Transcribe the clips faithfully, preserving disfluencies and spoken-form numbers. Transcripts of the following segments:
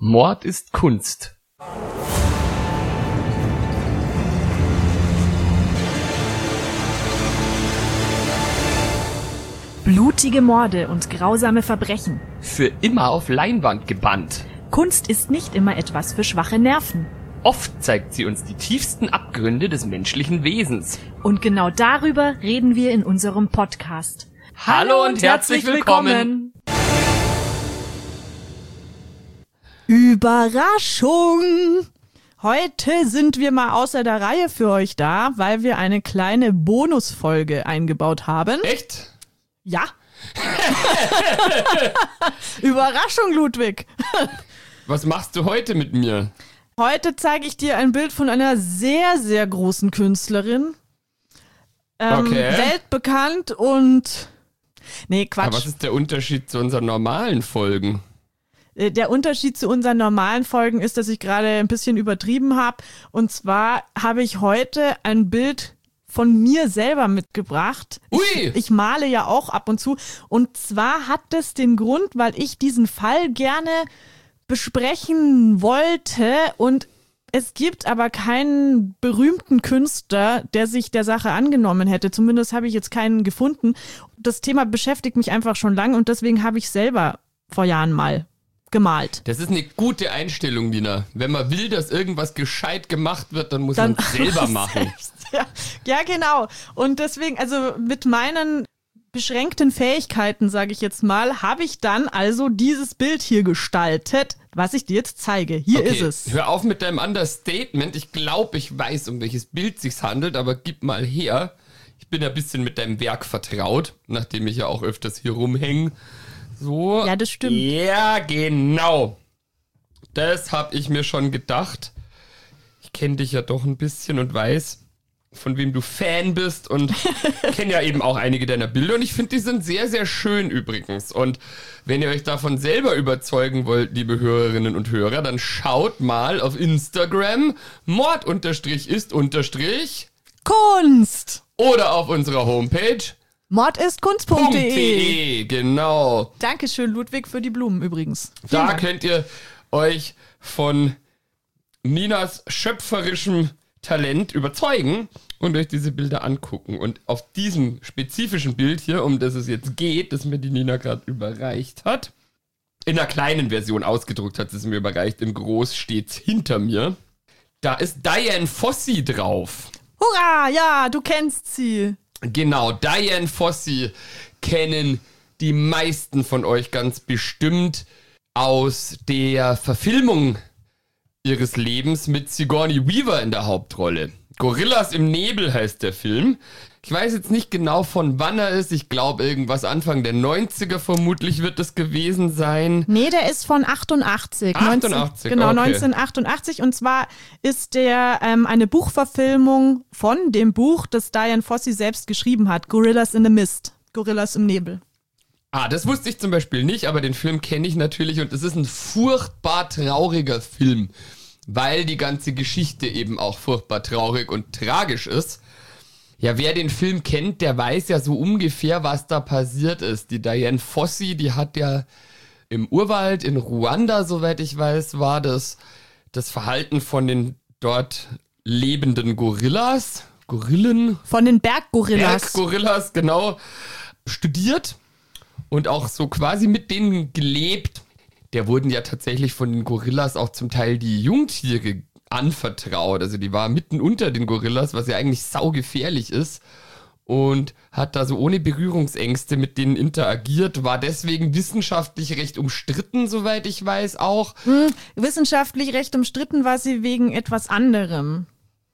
Mord ist Kunst. Blutige Morde und grausame Verbrechen. Für immer auf Leinwand gebannt. Kunst ist nicht immer etwas für schwache Nerven. Oft zeigt sie uns die tiefsten Abgründe des menschlichen Wesens. Und genau darüber reden wir in unserem Podcast. Hallo und herzlich willkommen. Überraschung! Heute sind wir mal außer der Reihe für euch da, weil wir eine kleine Bonusfolge eingebaut haben. Echt? Ja. Überraschung, Ludwig. Was machst du heute mit mir? Heute zeige ich dir ein Bild von einer sehr, sehr großen Künstlerin. Ähm, Okay. Weltbekannt und... Nee, Quatsch. Aber was ist der Unterschied zu unseren normalen Folgen? Äh, Der Unterschied zu unseren normalen Folgen ist, dass ich gerade ein bisschen übertrieben habe. Und zwar habe ich heute ein Bild von mir selber mitgebracht. Ui! Ich, ich male ja auch ab und zu. Und zwar hat das den Grund, weil ich diesen Fall gerne besprechen wollte. Und es gibt aber keinen berühmten Künstler, der sich der Sache angenommen hätte. Zumindest habe ich jetzt keinen gefunden. Das Thema beschäftigt mich einfach schon lange und deswegen habe ich selber vor Jahren mal gemalt. Das ist eine gute Einstellung, Nina. Wenn man will, dass irgendwas gescheit gemacht wird, dann muss Dann man es selber machen. Ja, ja, genau. Und deswegen, also mit meinen beschränkten Fähigkeiten, sage ich jetzt mal, habe ich dann also dieses Bild hier gestaltet, was ich dir jetzt zeige. Hier Okay, ist es. Hör auf mit deinem Understatement. Ich glaube, ich weiß, um welches Bild sich's handelt, aber gib mal her. Ich bin ja ein bisschen mit deinem Werk vertraut, nachdem ich ja auch öfters hier rumhänge. So. Ja, das stimmt. Ja, genau. Das habe ich mir schon gedacht. Ich kenne dich ja doch ein bisschen und weiß, von wem du Fan bist und kenne ja eben auch einige deiner Bilder und ich finde, die sind sehr, sehr schön übrigens. Und wenn ihr euch davon selber überzeugen wollt, liebe Hörerinnen und Hörer, dann schaut mal auf Instagram Mord ist Kunst! oder auf unserer Homepage Mordistkunst.de .de, genau. Dankeschön, Ludwig, für die Blumen übrigens. Vielen Da Dank. könnt ihr euch von Ninas schöpferischem Talent überzeugen und euch diese Bilder angucken. Und auf diesem spezifischen Bild hier, um das es jetzt geht, das mir die Nina gerade überreicht hat, in einer kleinen Version ausgedruckt hat sie es mir überreicht, in groß steht's hinter mir, da ist Dian Fossey drauf. Hurra, ja, du kennst sie. Genau, Dian Fossey kennen die meisten von euch ganz bestimmt aus der Verfilmung ihres Lebens mit Sigourney Weaver in der Hauptrolle. Gorillas im Nebel heißt der Film. Ich weiß jetzt nicht genau, von wann er ist. Ich glaube, irgendwas Anfang der neunziger vermutlich wird es gewesen sein. Nee, der ist von achtundachtzig. achtundachtzig, genau, okay. neunzehnhundertachtundachtzig. Und zwar ist der ähm, eine Buchverfilmung von dem Buch, das Dian Fossey selbst geschrieben hat. Gorillas in the Mist. Gorillas im Nebel. Ah, das wusste ich zum Beispiel nicht, aber den Film kenne ich natürlich und es ist ein furchtbar trauriger Film, weil die ganze Geschichte eben auch furchtbar traurig und tragisch ist. Ja, wer den Film kennt, der weiß ja so ungefähr, was da passiert ist. Die Dian Fossey, die hat ja im Urwald in Ruanda, soweit ich weiß, war das das Verhalten von den dort lebenden Gorillas, Gorillen, Von den Berggorillas. Berggorillas, genau, studiert und auch so quasi mit denen gelebt. Der wurden ja tatsächlich von den Gorillas auch zum Teil die Jungtiere anvertraut. Also die war mitten unter den Gorillas, was ja eigentlich saugefährlich ist. Und hat da so ohne Berührungsängste mit denen interagiert, war deswegen wissenschaftlich recht umstritten, soweit ich weiß auch. Hm, wissenschaftlich recht umstritten war sie wegen etwas anderem.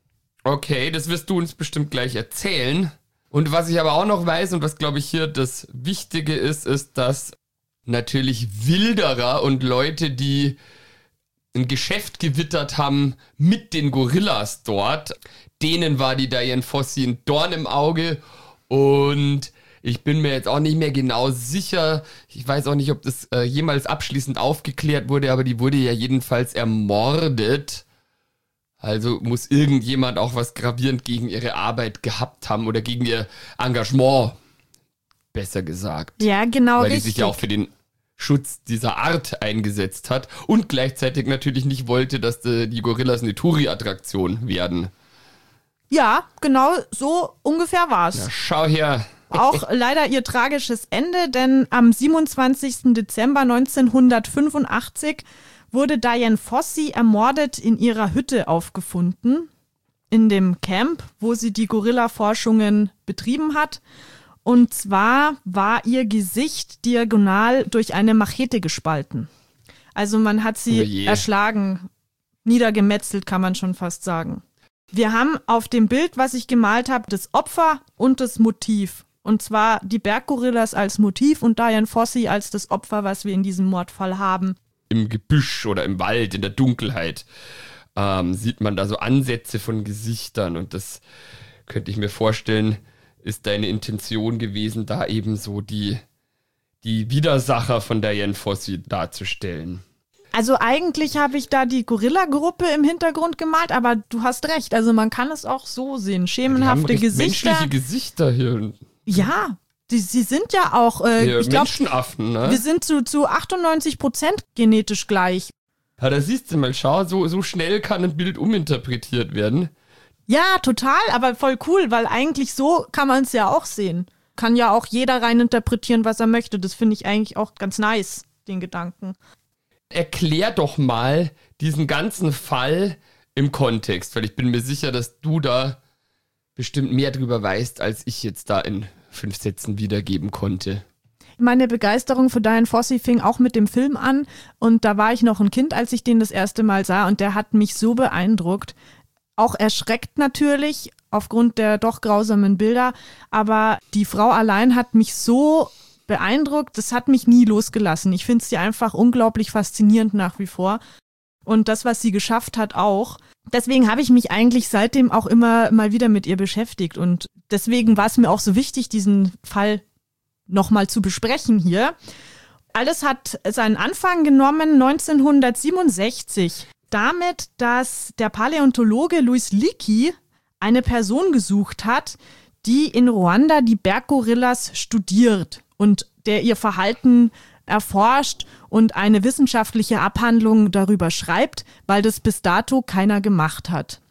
Okay, das wirst du uns bestimmt gleich erzählen. Und was ich aber auch noch weiß und was, glaube ich, hier das Wichtige ist, ist, dass natürlich Wilderer und Leute, die ein Geschäft gewittert haben mit den Gorillas dort, denen war die Dian Fossey ein Dorn im Auge und ich bin mir jetzt auch nicht mehr genau sicher, ich weiß auch nicht, ob das äh, jemals abschließend aufgeklärt wurde, aber die wurde ja jedenfalls ermordet. Also muss irgendjemand auch was gravierend gegen ihre Arbeit gehabt haben oder gegen ihr Engagement, besser gesagt. Ja, genau, Weil die richtig. sich ja auch für den Schutz dieser Art eingesetzt hat und gleichzeitig natürlich nicht wollte, dass die, die Gorillas eine Touri-Attraktion werden. Ja, genau so ungefähr war's. Ja, schau her. Auch leider ihr tragisches Ende, denn am siebenundzwanzigsten Dezember neunzehnhundertfünfundachtzig wurde Dian Fossey ermordet in ihrer Hütte aufgefunden, in dem Camp, wo sie die Gorilla-Forschungen betrieben hat. Und zwar war ihr Gesicht diagonal durch eine Machete gespalten. Also man hat sie oh erschlagen, niedergemetzelt, kann man schon fast sagen. Wir haben auf dem Bild, was ich gemalt habe, das Opfer und das Motiv. Und zwar die Berggorillas als Motiv und Dian Fossey als das Opfer, was wir in diesem Mordfall haben. Im Gebüsch oder im Wald, in der Dunkelheit, ähm, sieht man da so Ansätze von Gesichtern. Und das könnte ich mir vorstellen, ist deine Intention gewesen, da eben so die, die Widersacher von Dian Fossey darzustellen. Also eigentlich habe ich da die Gorilla-Gruppe im Hintergrund gemalt, aber du hast recht, also man kann es auch so sehen. Schemenhafte Gesichter. Menschliche Gesichter hier. Ja, die, sie sind ja auch, äh, ja, ich glaube, Menschenaffen, ne? Wir sind zu, zu achtundneunzig Prozent genetisch gleich. Ja, da siehst du mal, schau, so, so schnell kann ein Bild uminterpretiert werden. Ja, total, aber voll cool, weil eigentlich so kann man es ja auch sehen. Kann ja auch jeder reininterpretieren, was er möchte. Das finde ich eigentlich auch ganz nice, den Gedanken. Erklär doch mal diesen ganzen Fall im Kontext, weil ich bin mir sicher, dass du da bestimmt mehr drüber weißt, als ich jetzt da in fünf Sätzen wiedergeben konnte. Meine Begeisterung für Dian Fossey fing auch mit dem Film an und da war ich noch ein Kind, als ich den das erste Mal sah und der hat mich so beeindruckt. Auch erschreckt natürlich aufgrund der doch grausamen Bilder, aber die Frau allein hat mich so beeindruckt, das hat mich nie losgelassen. Ich finde sie einfach unglaublich faszinierend nach wie vor und das, was sie geschafft hat, auch. Deswegen habe ich mich eigentlich seitdem auch immer mal wieder mit ihr beschäftigt und deswegen war es mir auch so wichtig, diesen Fall nochmal zu besprechen hier. Alles hat seinen Anfang genommen neunzehnhundertsiebenundsechzig. Damit, dass der Paläontologe Louis Leakey eine Person gesucht hat, die in Ruanda die Berggorillas studiert und der ihr Verhalten erforscht und eine wissenschaftliche Abhandlung darüber schreibt, weil das bis dato keiner gemacht hat.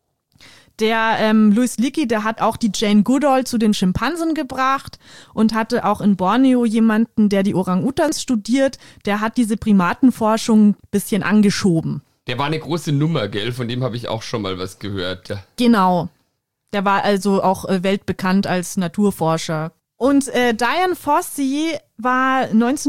Der ähm, Louis Leakey, der hat auch die Jane Goodall zu den Schimpansen gebracht und hatte auch in Borneo jemanden, der die Orang-Utans studiert, der hat diese Primatenforschung ein bisschen angeschoben. Der war eine große Nummer, gell? Von dem habe ich auch schon mal was gehört. Ja. Genau. Der war also auch äh, weltbekannt als Naturforscher. Und äh, Dian Fossey war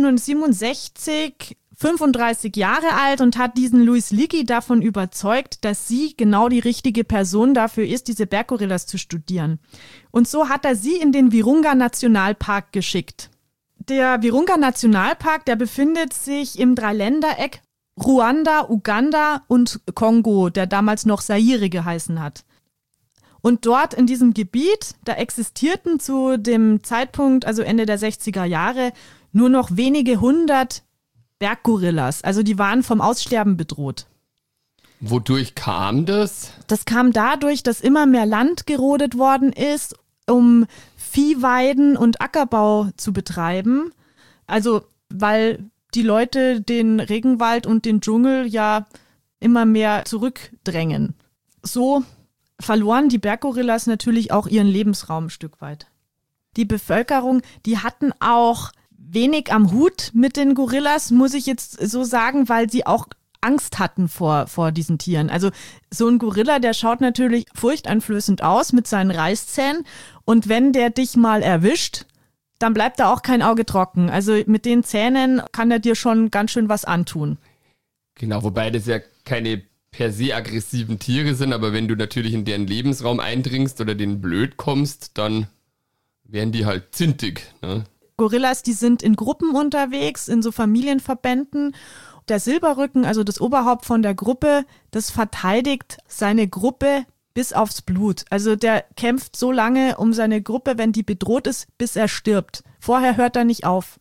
neunzehnhundertsiebenundsechzig fünfunddreißig Jahre alt und hat diesen Louis Leakey davon überzeugt, dass sie genau die richtige Person dafür ist, diese Berggorillas zu studieren. Und so hat er sie in den Virunga Nationalpark geschickt. Der Virunga Nationalpark, der befindet sich im Dreiländereck Ruanda, Uganda und Kongo, der damals noch Zaire geheißen hat. Und dort in diesem Gebiet, da existierten zu dem Zeitpunkt, also Ende der sechziger Jahre, nur noch wenige hundert Berggorillas. Also die waren vom Aussterben bedroht. Wodurch kam das? Das kam dadurch, dass immer mehr Land gerodet worden ist, um Viehweiden und Ackerbau zu betreiben. Also weil die Leute den Regenwald und den Dschungel ja immer mehr zurückdrängen. So verloren die Berggorillas natürlich auch ihren Lebensraum ein Stück weit. Die Bevölkerung, die hatten auch wenig am Hut mit den Gorillas, muss ich jetzt so sagen, weil sie auch Angst hatten vor, vor diesen Tieren. Also so ein Gorilla, der schaut natürlich furchteinflößend aus mit seinen Reißzähnen und wenn der dich mal erwischt, dann bleibt da auch kein Auge trocken. Also mit den Zähnen kann er dir schon ganz schön was antun. Genau, wobei das ja keine per se aggressiven Tiere sind, aber wenn du natürlich in deren Lebensraum eindringst oder denen blöd kommst, dann werden die halt zintig, ne? Gorillas, die sind in Gruppen unterwegs, in so Familienverbänden. Der Silberrücken, also das Oberhaupt von der Gruppe, das verteidigt seine Gruppe bis aufs Blut. Also der kämpft so lange um seine Gruppe, wenn die bedroht ist, bis er stirbt. Vorher hört er nicht auf.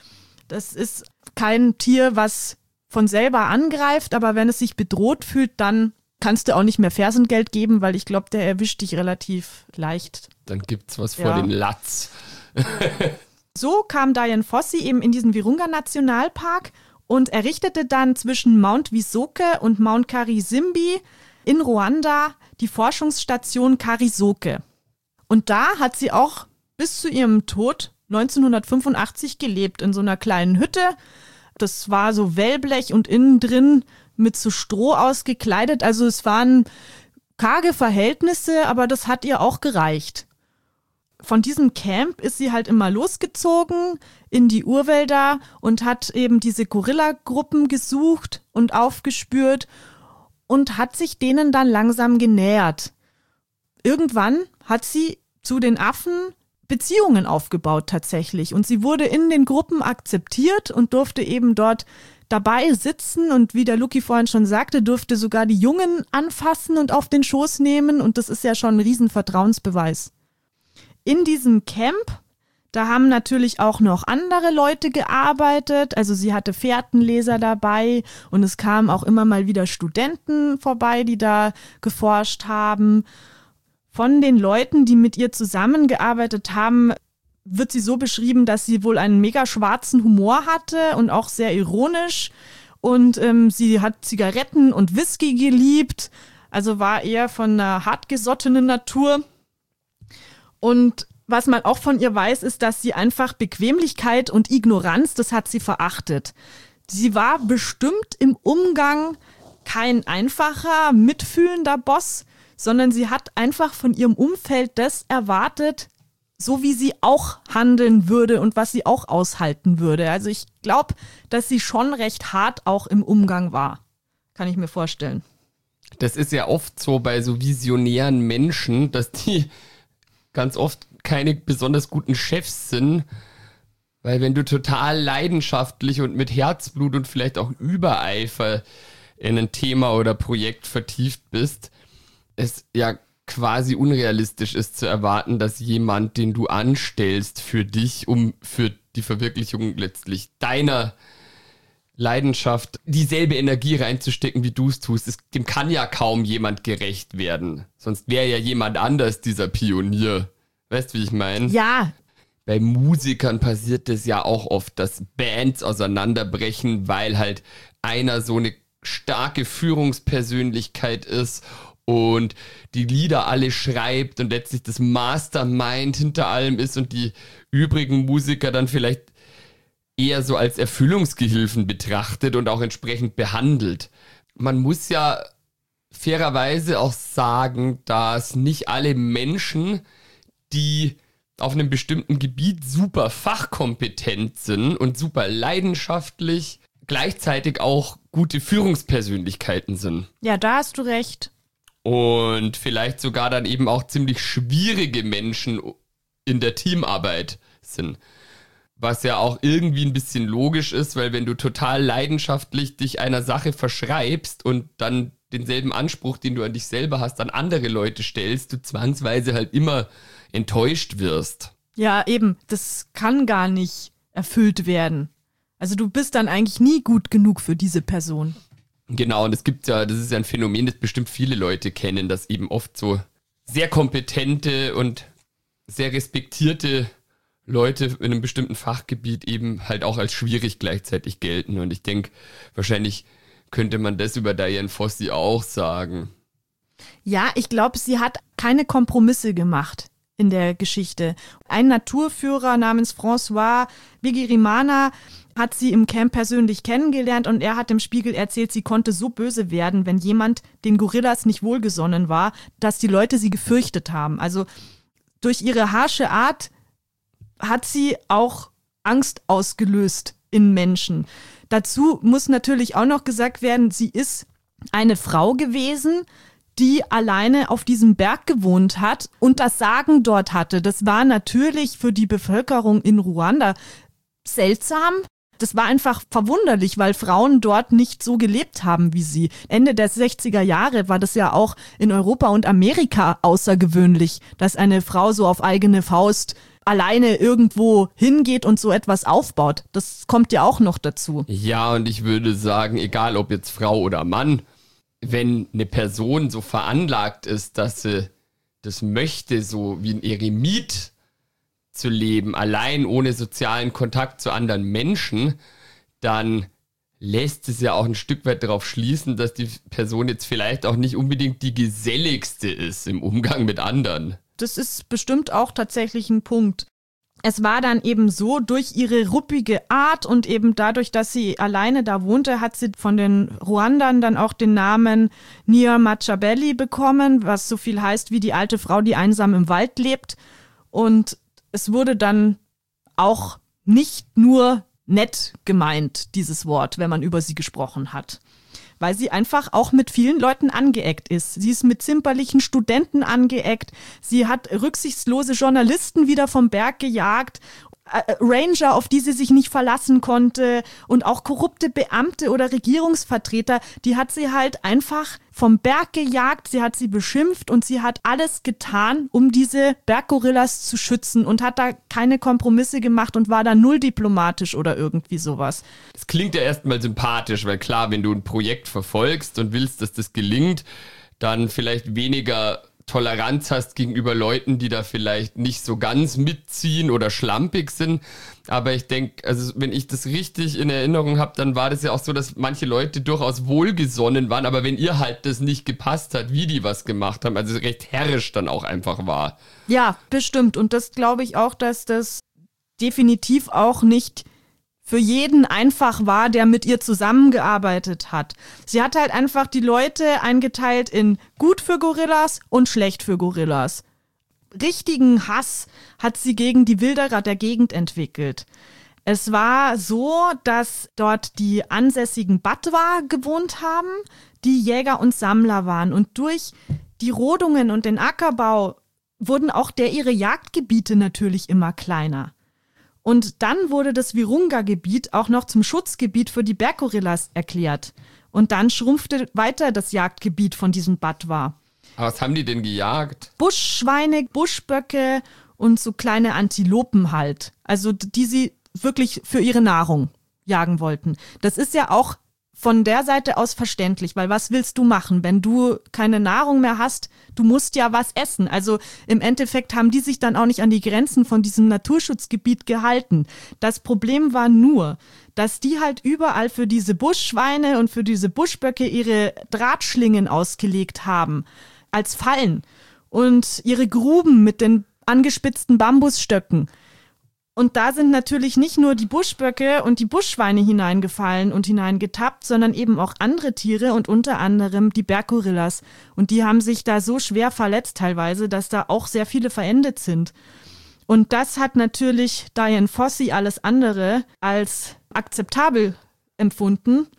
Das ist kein Tier, was von selber angreift, aber wenn es sich bedroht fühlt, dann kannst du auch nicht mehr Fersengeld geben, weil ich glaube, der erwischt dich relativ leicht. Dann gibt's was Ja. vor den Latz. So kam Dian Fossey eben in diesen Virunga-Nationalpark und errichtete dann zwischen Mount Visoke und Mount Karisimbi in Ruanda die Forschungsstation Karisoke. Und da hat sie auch bis zu ihrem Tod neunzehnhundertfünfundachtzig gelebt, in so einer kleinen Hütte. Das war so Wellblech und innen drin mit so Stroh ausgekleidet. Also es waren karge Verhältnisse, aber das hat ihr auch gereicht. Von diesem Camp ist sie halt immer losgezogen in die Urwälder und hat eben diese Gorilla-Gruppen gesucht und aufgespürt und hat sich denen dann langsam genähert. Irgendwann hat sie zu den Affen Beziehungen aufgebaut tatsächlich und sie wurde in den Gruppen akzeptiert und durfte eben dort dabei sitzen und wie der Luki vorhin schon sagte, durfte sogar die Jungen anfassen und auf den Schoß nehmen und das ist ja schon ein Riesenvertrauensbeweis. In diesem Camp, da haben natürlich auch noch andere Leute gearbeitet, also sie hatte Fährtenleser dabei und es kamen auch immer mal wieder Studenten vorbei, die da geforscht haben. Von den Leuten, die mit ihr zusammengearbeitet haben, wird sie so beschrieben, dass sie wohl einen mega schwarzen Humor hatte und auch sehr ironisch und ähm, sie hat Zigaretten und Whisky geliebt, also war eher von einer hartgesottenen Natur. Und was man auch von ihr weiß, ist, dass sie einfach Bequemlichkeit und Ignoranz, das hat sie verachtet. Sie war bestimmt im Umgang kein einfacher, mitfühlender Boss, sondern sie hat einfach von ihrem Umfeld das erwartet, so wie sie auch handeln würde und was sie auch aushalten würde. Also ich glaube, dass sie schon recht hart auch im Umgang war. Kann ich mir vorstellen. Das ist ja oft so bei so visionären Menschen, dass die ganz oft keine besonders guten Chefs sind, weil wenn du total leidenschaftlich und mit Herzblut und vielleicht auch Übereifer in ein Thema oder Projekt vertieft bist, es ja quasi unrealistisch ist zu erwarten, dass jemand, den du anstellst für dich, um für die Verwirklichung letztlich deiner Leidenschaft dieselbe Energie reinzustecken, wie du es tust, es, dem kann ja kaum jemand gerecht werden. Sonst wäre ja jemand anders dieser Pionier. Weißt du, wie ich meine? Ja. Bei Musikern passiert es ja auch oft, dass Bands auseinanderbrechen, weil halt einer so eine starke Führungspersönlichkeit ist und die Lieder alle schreibt und letztlich das Mastermind hinter allem ist und die übrigen Musiker dann vielleicht eher so als Erfüllungsgehilfen betrachtet und auch entsprechend behandelt. Man muss ja fairerweise auch sagen, dass nicht alle Menschen, die auf einem bestimmten Gebiet super fachkompetent sind und super leidenschaftlich, gleichzeitig auch gute Führungspersönlichkeiten sind. Ja, da hast du recht. Und vielleicht sogar dann eben auch ziemlich schwierige Menschen in der Teamarbeit sind. Was ja auch irgendwie ein bisschen logisch ist, weil wenn du total leidenschaftlich dich einer Sache verschreibst und dann denselben Anspruch, den du an dich selber hast, an andere Leute stellst, du zwangsweise halt immer enttäuscht wirst. Ja, eben, das kann gar nicht erfüllt werden. Also du bist dann eigentlich nie gut genug für diese Person. Genau, und es gibt ja, das ist ja ein Phänomen, das bestimmt viele Leute kennen, dass eben oft so sehr kompetente und sehr respektierte Leute in einem bestimmten Fachgebiet eben halt auch als schwierig gleichzeitig gelten. Und ich denke, wahrscheinlich könnte man das über Dian Fossey auch sagen. Ja, ich glaube, sie hat keine Kompromisse gemacht in der Geschichte. Ein Naturführer namens François Bigirimana hat sie im Camp persönlich kennengelernt und er hat im Spiegel erzählt, sie konnte so böse werden, wenn jemand den Gorillas nicht wohlgesonnen war, dass die Leute sie gefürchtet haben. Also durch ihre harsche Art hat sie auch Angst ausgelöst in Menschen. Dazu muss natürlich auch noch gesagt werden, sie ist eine Frau gewesen, die alleine auf diesem Berg gewohnt hat und das Sagen dort hatte. Das war natürlich für die Bevölkerung in Ruanda seltsam. Das war einfach verwunderlich, weil Frauen dort nicht so gelebt haben wie sie. Ende der sechziger Jahre war das ja auch in Europa und Amerika außergewöhnlich, dass eine Frau so auf eigene Faust alleine irgendwo hingeht und so etwas aufbaut. Das kommt ja auch noch dazu. Ja, und ich würde sagen, egal ob jetzt Frau oder Mann, wenn eine Person so veranlagt ist, dass sie das möchte, so wie ein Eremit zu leben, allein ohne sozialen Kontakt zu anderen Menschen, dann lässt es ja auch ein Stück weit darauf schließen, dass die Person jetzt vielleicht auch nicht unbedingt die geselligste ist im Umgang mit anderen. Das ist bestimmt auch tatsächlich ein Punkt. Es war dann eben so, durch ihre ruppige Art und eben dadurch, dass sie alleine da wohnte, hat sie von den Ruandern dann auch den Namen Nyamachabeli bekommen, was so viel heißt wie die alte Frau, die einsam im Wald lebt. Und es wurde dann auch nicht nur nett gemeint, dieses Wort, wenn man über sie gesprochen hat. Weil sie einfach auch mit vielen Leuten angeeckt ist. Sie ist mit zimperlichen Studenten angeeckt. Sie hat rücksichtslose Journalisten wieder vom Berg gejagt. Ranger, auf die sie sich nicht verlassen konnte, und auch korrupte Beamte oder Regierungsvertreter, die hat sie halt einfach vom Berg gejagt, sie hat sie beschimpft und sie hat alles getan, um diese Berggorillas zu schützen und hat da keine Kompromisse gemacht und war da null diplomatisch oder irgendwie sowas. Das klingt ja erstmal sympathisch, weil klar, wenn du ein Projekt verfolgst und willst, dass das gelingt, dann vielleicht weniger Toleranz hast gegenüber Leuten, die da vielleicht nicht so ganz mitziehen oder schlampig sind. Aber ich denke, also wenn ich das richtig in Erinnerung habe, dann war das ja auch so, dass manche Leute durchaus wohlgesonnen waren, aber wenn ihr halt das nicht gepasst hat, wie die was gemacht haben, also recht herrisch dann auch einfach war. Ja, bestimmt. Und das glaube ich auch, dass das definitiv auch nicht für jeden einfach war, der mit ihr zusammengearbeitet hat. Sie hat halt einfach die Leute eingeteilt in gut für Gorillas und schlecht für Gorillas. Richtigen Hass hat sie gegen die Wilderer der Gegend entwickelt. Es war so, dass dort die ansässigen Batwa gewohnt haben, die Jäger und Sammler waren. Und durch die Rodungen und den Ackerbau wurden auch der ihre Jagdgebiete natürlich immer kleiner. Und dann wurde das Virunga-Gebiet auch noch zum Schutzgebiet für die Berggorillas erklärt. Und dann schrumpfte weiter das Jagdgebiet von diesem Batwa. Aber was haben die denn gejagt? Buschschweine, Buschböcke und so kleine Antilopen halt. Also die sie wirklich für ihre Nahrung jagen wollten. Das ist ja auch von der Seite aus verständlich, weil was willst du machen, wenn du keine Nahrung mehr hast? Du musst ja was essen. Also im Endeffekt haben die sich dann auch nicht an die Grenzen von diesem Naturschutzgebiet gehalten. Das Problem war nur, dass die halt überall für diese Buschschweine und für diese Buschböcke ihre Drahtschlingen ausgelegt haben, als Fallen, und ihre Gruben mit den angespitzten Bambusstöcken. Und da sind natürlich nicht nur die Buschböcke und die Buschschweine hineingefallen und hineingetappt, sondern eben auch andere Tiere und unter anderem die Berggorillas. Und die haben sich da so schwer verletzt teilweise, dass da auch sehr viele verendet sind. Und das hat natürlich Dian Fossey alles andere als akzeptabel empfunden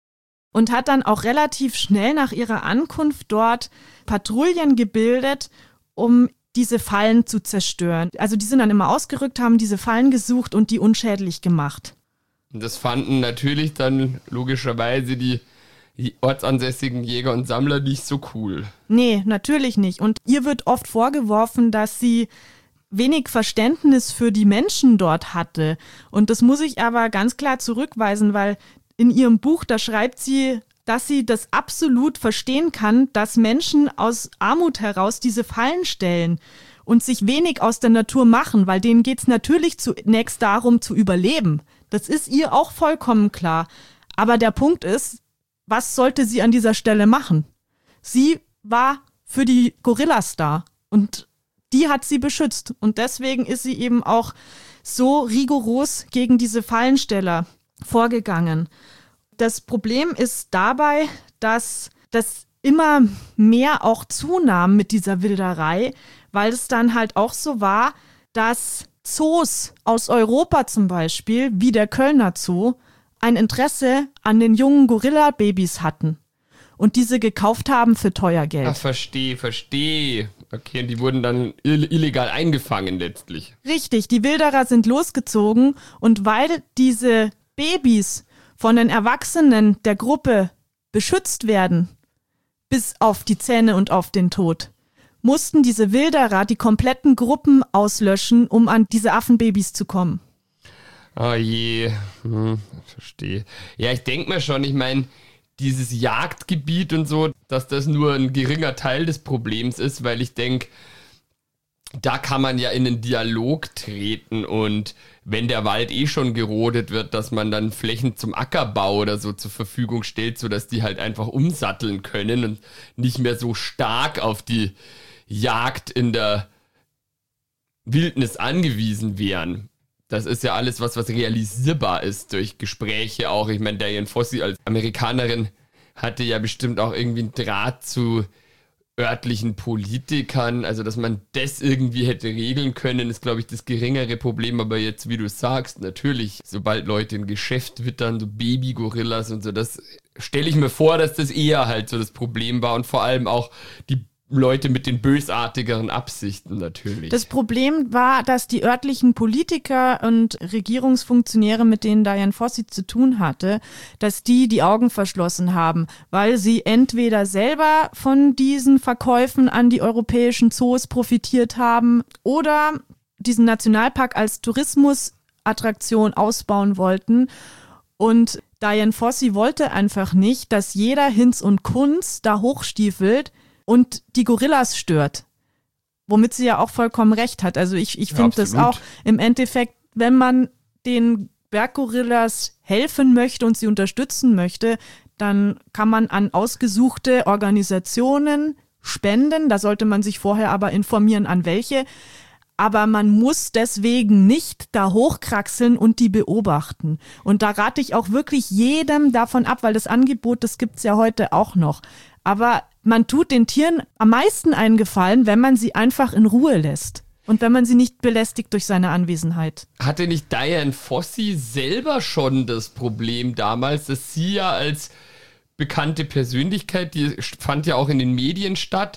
und hat dann auch relativ schnell nach ihrer Ankunft dort Patrouillen gebildet, um diese Fallen zu zerstören. Also die sind dann immer ausgerückt, haben diese Fallen gesucht und die unschädlich gemacht. Und das fanden natürlich dann logischerweise die ortsansässigen Jäger und Sammler nicht so cool. Nee, natürlich nicht. Und ihr wird oft vorgeworfen, dass sie wenig Verständnis für die Menschen dort hatte. Und das muss ich aber ganz klar zurückweisen, weil in ihrem Buch, da schreibt sie, dass sie das absolut verstehen kann, dass Menschen aus Armut heraus diese Fallen stellen und sich wenig aus der Natur machen, weil denen geht es natürlich zunächst darum, zu überleben. Das ist ihr auch vollkommen klar. Aber der Punkt ist, was sollte sie an dieser Stelle machen? Sie war für die Gorillas da und die hat sie beschützt. Und deswegen ist sie eben auch so rigoros gegen diese Fallensteller vorgegangen. Das Problem ist dabei, dass das immer mehr auch zunahm mit dieser Wilderei, weil es dann halt auch so war, dass Zoos aus Europa zum Beispiel, wie der Kölner Zoo, ein Interesse an den jungen Gorilla-Babys hatten und diese gekauft haben für teuer Geld. Ach, verstehe, verstehe. Okay, und die wurden dann ill- illegal eingefangen letztlich. Richtig, die Wilderer sind losgezogen und weil diese Babys von den Erwachsenen der Gruppe beschützt werden, bis auf die Zähne und auf den Tod, mussten diese Wilderer die kompletten Gruppen auslöschen, um an diese Affenbabys zu kommen. Oh je, hm, verstehe. Ja, ich denke mir schon, ich meine, dieses Jagdgebiet und so, dass das nur ein geringer Teil des Problems ist, weil ich denke, da kann man ja in einen Dialog treten und wenn der Wald eh schon gerodet wird, dass man dann Flächen zum Ackerbau oder so zur Verfügung stellt, sodass die halt einfach umsatteln können und nicht mehr so stark auf die Jagd in der Wildnis angewiesen wären. Das ist ja alles was, was realisierbar ist durch Gespräche auch. Ich meine, Dian Fossey als Amerikanerin hatte ja bestimmt auch irgendwie einen Draht zu örtlichen Politikern, also dass man das irgendwie hätte regeln können, ist, glaube ich, das geringere Problem, aber jetzt, wie du sagst, natürlich, sobald Leute ein Geschäft wittern, so Baby-Gorillas und so, das stelle ich mir vor, dass das eher halt so das Problem war und vor allem auch die Leute mit den bösartigeren Absichten natürlich. Das Problem war, dass die örtlichen Politiker und Regierungsfunktionäre, mit denen Dian Fossey zu tun hatte, dass die die Augen verschlossen haben, weil sie entweder selber von diesen Verkäufen an die europäischen Zoos profitiert haben oder diesen Nationalpark als Tourismusattraktion ausbauen wollten. Und Dian Fossey wollte einfach nicht, dass jeder Hinz und Kunz da hochstiefelt und die Gorillas stört. Womit sie ja auch vollkommen recht hat. Also ich, ich finde das auch im Endeffekt, wenn man den Berggorillas helfen möchte und sie unterstützen möchte, dann kann man an ausgesuchte Organisationen spenden. Da sollte man sich vorher aber informieren, an welche. Aber man muss deswegen nicht da hochkraxeln und die beobachten. Und da rate ich auch wirklich jedem davon ab, weil das Angebot, das gibt's ja heute auch noch. Aber man tut den Tieren am meisten einen Gefallen, wenn man sie einfach in Ruhe lässt. Und wenn man sie nicht belästigt durch seine Anwesenheit. Hatte nicht Dian Fossey selber schon das Problem damals, dass sie ja als bekannte Persönlichkeit, die fand ja auch in den Medien statt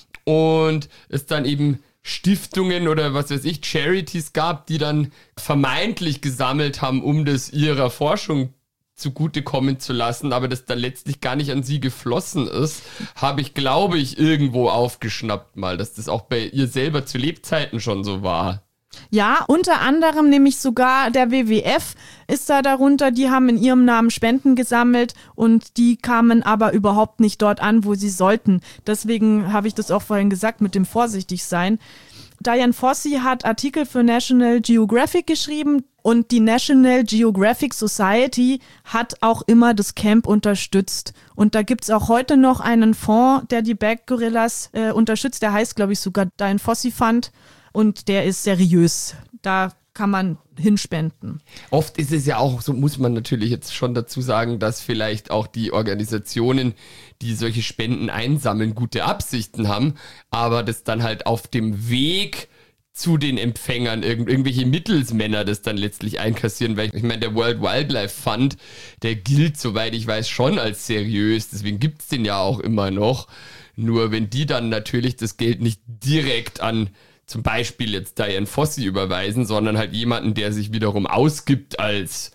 und es dann eben Stiftungen oder was weiß ich, Charities gab, die dann vermeintlich gesammelt haben, um das ihrer Forschung zugutekommen zu lassen, aber das dann letztlich gar nicht an sie geflossen ist, habe ich, glaube ich, irgendwo aufgeschnappt mal, dass das auch bei ihr selber zu Lebzeiten schon so war. Ja, unter anderem nämlich sogar der W W F ist da darunter, die haben in ihrem Namen Spenden gesammelt und die kamen aber überhaupt nicht dort an, wo sie sollten. Deswegen habe ich das auch vorhin gesagt mit dem Vorsichtigsein. Dian Fossey hat Artikel für National Geographic geschrieben und die National Geographic Society hat auch immer das Camp unterstützt. Und da gibt's auch heute noch einen Fonds, der die Berggorillas äh, unterstützt. Der heißt, glaube ich, sogar Dian Fossey Fund und der ist seriös. Da kann man hinspenden. Oft ist es ja auch, so muss man natürlich jetzt schon dazu sagen, dass vielleicht auch die Organisationen, die solche Spenden einsammeln, gute Absichten haben, aber das dann halt auf dem Weg zu den Empfängern irgend, irgendwelche Mittelsmänner das dann letztlich einkassieren, weil ich meine, der World Wildlife Fund, der gilt, soweit ich weiß, schon als seriös, deswegen gibt's den ja auch immer noch, nur wenn die dann natürlich das Geld nicht direkt an zum Beispiel jetzt Dian Fossey überweisen, sondern halt jemanden, der sich wiederum ausgibt als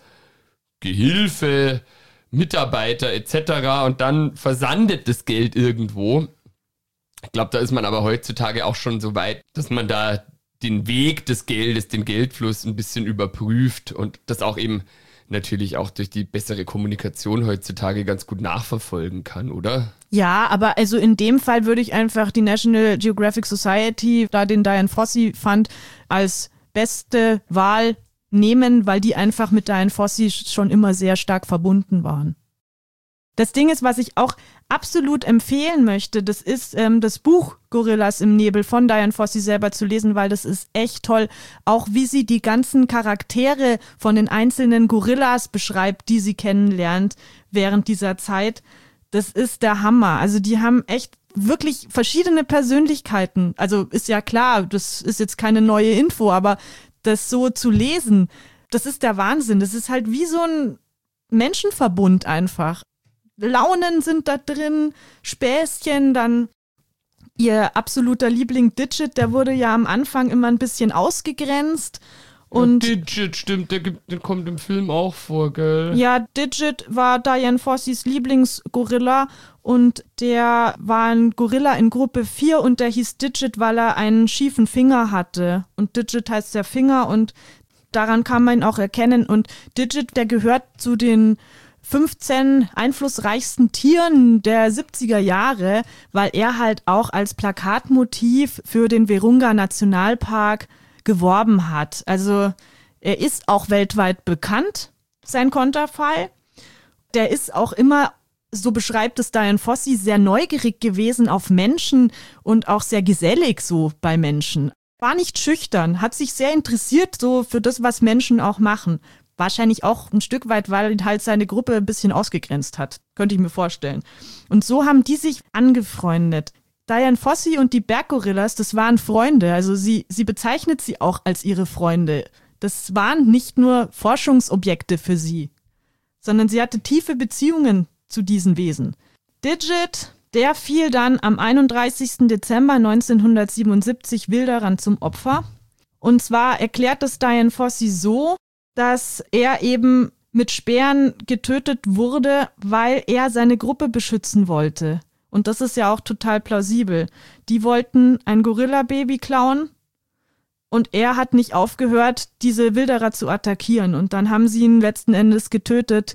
Gehilfe, Mitarbeiter et cetera und dann versandet das Geld irgendwo. Ich glaube, da ist man aber heutzutage auch schon so weit, dass man da den Weg des Geldes, den Geldfluss ein bisschen überprüft und das auch eben natürlich auch durch die bessere Kommunikation heutzutage ganz gut nachverfolgen kann, oder? Ja, aber also in dem Fall würde ich einfach die National Geographic Society, da den Dian Fossey Fund, als beste Wahl nehmen, weil die einfach mit Dian Fossey schon immer sehr stark verbunden waren. Das Ding ist, was ich auch absolut empfehlen möchte, das ist ähm, das Buch Gorillas im Nebel von Dian Fossey selber zu lesen, weil das ist echt toll. Auch wie sie die ganzen Charaktere von den einzelnen Gorillas beschreibt, die sie kennenlernt während dieser Zeit. Das ist der Hammer. Also die haben echt wirklich verschiedene Persönlichkeiten. Also ist ja klar, das ist jetzt keine neue Info, aber das so zu lesen, das ist der Wahnsinn. Das ist halt wie so ein Menschenverbund einfach. Launen sind da drin, Späßchen, dann ihr absoluter Liebling Digit, der wurde ja am Anfang immer ein bisschen ausgegrenzt. Und ja, Digit, stimmt, der, gibt, der kommt im Film auch vor, gell? Ja, Digit war Dian Fosseys Lieblingsgorilla und der war ein Gorilla in Gruppe vier und der hieß Digit, weil er einen schiefen Finger hatte. Und Digit heißt der Finger und daran kann man ihn auch erkennen. Und Digit, der gehört zu den fünfzehn einflussreichsten Tieren der siebziger Jahre, weil er halt auch als Plakatmotiv für den Virunga Nationalpark geworben hat. Also er ist auch weltweit bekannt, sein Konterfei. Der ist auch immer, so beschreibt es Dian Fossey, sehr neugierig gewesen auf Menschen und auch sehr gesellig so bei Menschen. War nicht schüchtern, hat sich sehr interessiert so für das, was Menschen auch machen. Wahrscheinlich auch ein Stück weit, weil halt seine Gruppe ein bisschen ausgegrenzt hat. Könnte ich mir vorstellen. Und so haben die sich angefreundet. Dian Fossey und die Berggorillas, das waren Freunde. Also sie, sie bezeichnet sie auch als ihre Freunde. Das waren nicht nur Forschungsobjekte für sie, sondern sie hatte tiefe Beziehungen zu diesen Wesen. Digit, der fiel dann am einunddreißigsten Dezember neunzehnhundertsiebenundsiebzig Wilderern zum Opfer. Und zwar erklärt es Dian Fossey so, dass er eben mit Speeren getötet wurde, weil er seine Gruppe beschützen wollte. Und das ist ja auch total plausibel. Die wollten ein Gorilla-Baby klauen und er hat nicht aufgehört, diese Wilderer zu attackieren. Und dann haben sie ihn letzten Endes getötet